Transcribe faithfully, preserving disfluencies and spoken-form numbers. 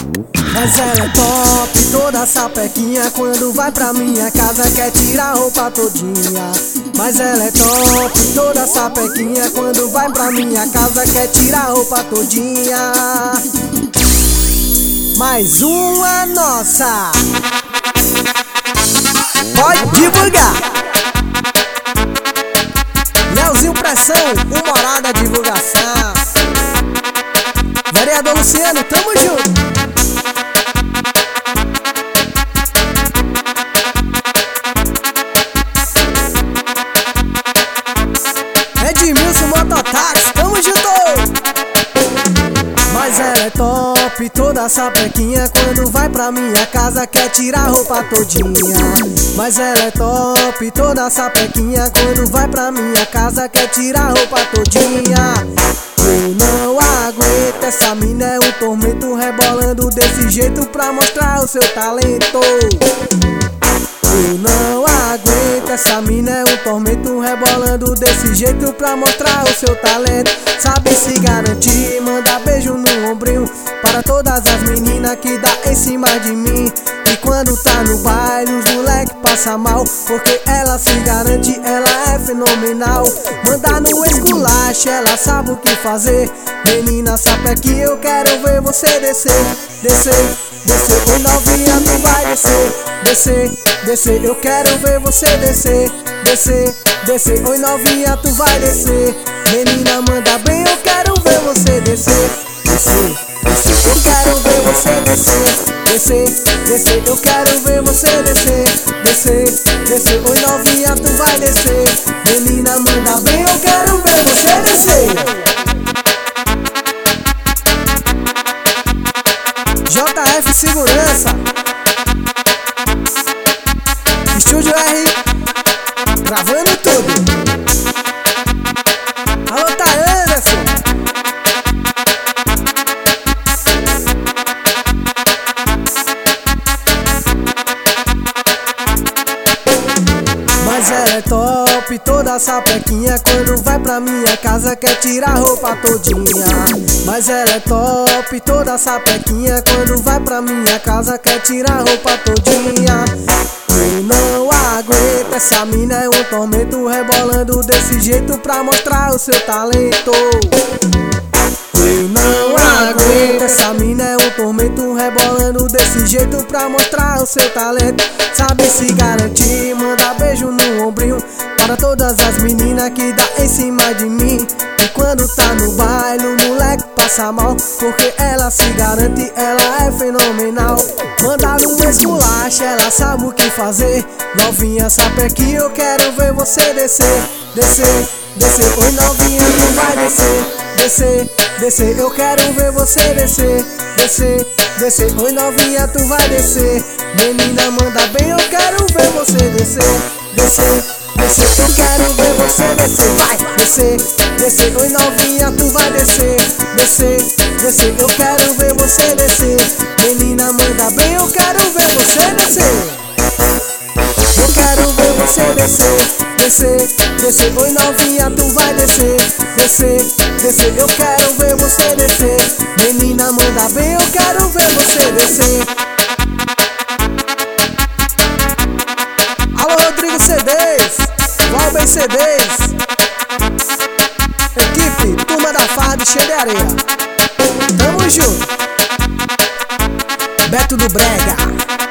Mas ela é top, toda sapequinha. Quando vai pra minha casa quer tirar a roupa todinha. Mas ela é top, toda sapequinha. Quando vai pra minha casa quer tirar a roupa todinha. Mais uma nossa. Pode divulgar. Leozinho Pressão, o moral da divulgação. Vereador Luciano, tamo junto. Edmilson Mototáxi, tamo junto. Mas ela é top, toda sapequinha. Quando vai pra minha casa quer tirar a roupa todinha. Mas ela é top, toda sapequinha. Quando vai pra minha casa quer tirar a roupa todinha. Eu não aguento, essa mina é um tormento, rebolando desse jeito pra mostrar o seu talento. Eu não aguento, essa mina é um tormento, rebolando desse jeito pra mostrar o seu talento. Sabe se garantir, manda beijo no ombrinho para todas as meninas que dá em cima de mim. E quando tá no baile os moleque passa mal, porque ela se garante, ela é fenomenal. Manda no esculacho, ela sabe o que fazer. Menina, sabe que eu quero ver você descer, descer, descer. Oi novinha, tu vai descer, descer, descer. Eu quero ver você descer, descer, descer. Oi novinha, tu vai descer. Menina, manda bem, eu quero ver você descer, descer, descer. Eu quero ver você descer, descer, descer. Eu quero ver você descer, descer, descer. Oi novinha, tu vai descer. Menina, manda bem, eu quero ver você descer. J F Segurança, Estúdio R, gravando tudo. Alô, tá Anderson. Mas ela é top, toda sapequinha. Quando vai pra minha casa quer tirar a roupa todinha. Mas ela é top, toda sapequinha. Quando vai pra minha casa quer tirar a roupa todinha. Eu não aguento, essa mina é um tormento, rebolando desse jeito pra mostrar o seu talento. Eu não aguento, essa mina é um tormento, rebolando desse jeito pra mostrar o seu talento. Sabe se garantir, manda beijo no ombrinho para todas as meninas que dá em cima de mim. E quando tá no baile o moleque passa mal, porque ela se garante, ela é fenomenal. Manda no esculacho, ela sabe o que fazer. Novinha, sabe que eu quero ver você descer, descer, descer. Oi novinha, tu vai descer, descer, descer. Eu quero ver você descer, descer, descer. Oi novinha, tu vai descer. Menina, manda bem, eu quero ver você descer, descer, descer. Eu quero ver você descer, vai, descer, descer. Oi novinha, tu vai descer, descer, descer. Eu quero ver você descer. Menina, manda bem, eu quero ver você descer. Eu quero ver você descer, descer, descer. Oi novinha, tu vai descer, descer, descer. Eu quero ver você descer. Menina, manda bem, eu quero ver você descer. Alô Rodrigo C Ds, Valber C Ds, equipe Turma da Farda Cheia de Areia. Tamo junto. Beto do Brega.